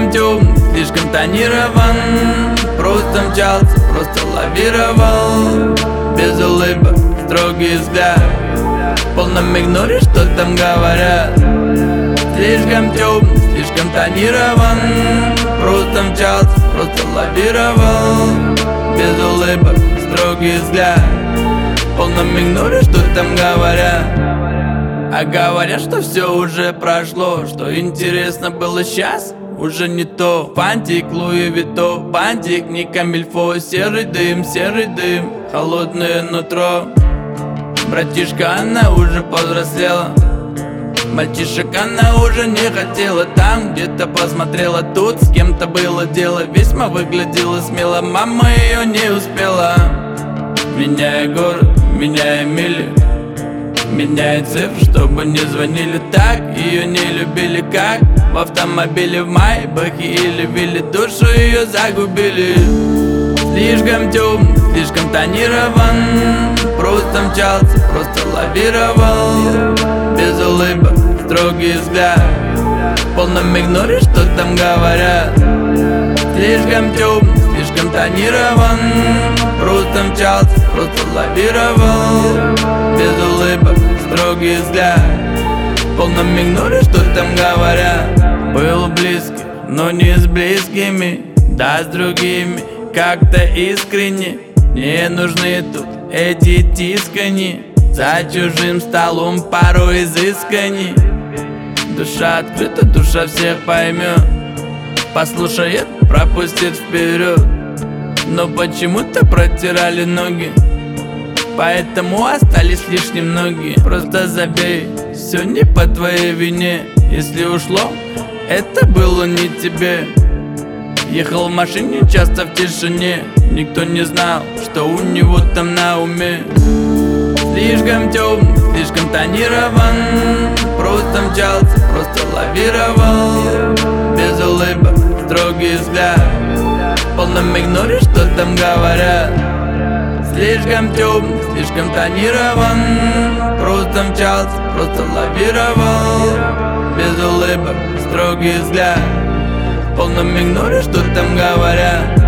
Слишком темный, слишком тонирован. Просто мчался, просто лавировал. Без улыбок, строгий взгляд, в полном игноре, что там говорят. Слишком темный, слишком тонирован. Просто мчался, просто лавировал. Без улыбок, строгий взгляд, в полном игноре, что там говорят. А говорят, что все уже прошло, что интересно было сейчас уже не то. Фантик, Луи Вито, бантик, не камильфо. Серый дым, холодное нутро. Братишка, она уже повзрослела. Мальчишек она уже не хотела. Там где-то посмотрела, тут с кем-то было дело. Весьма выглядела смело, мама ее не успела. Меняя город, меняя мили, меняя цифры, чтобы не звонили так. Ее не любили, как в автомобиле в Майбахе или Вилли. Душу ее загубили. Слишком темный, слишком тонирован. Просто мчался, просто лавировал. Без улыбок, строгий взгляд, в полном игноре, что там говорят. Слишком темный, слишком тонирован. Просто мчался, просто лавировал. Без улыбок, строгий взгляд, в полном игноре, что там говорят. Был близкий, но не с близкими, да с другими, как-то искренне. Не нужны тут эти тискани, за чужим столом порой изысканней. Душа открыта, душа всех поймет, послушает, пропустит вперед. Но почему-то протирали ноги, поэтому остались лишь немногие. Просто забей, все не по твоей вине. Если ушло, это было не тебе. Ехал в машине часто в тишине, никто не знал, что у него там на уме. Слишком темный, слишком тонирован. Просто мчался, просто лавировал. Без улыбок, строгий взгляд, в полном игноре, что там говорят. Слишком темный, слишком тонирован. Просто мчался, просто лавировал. Без улыбок, строгий взгляд, в полном игноре, что там говорят.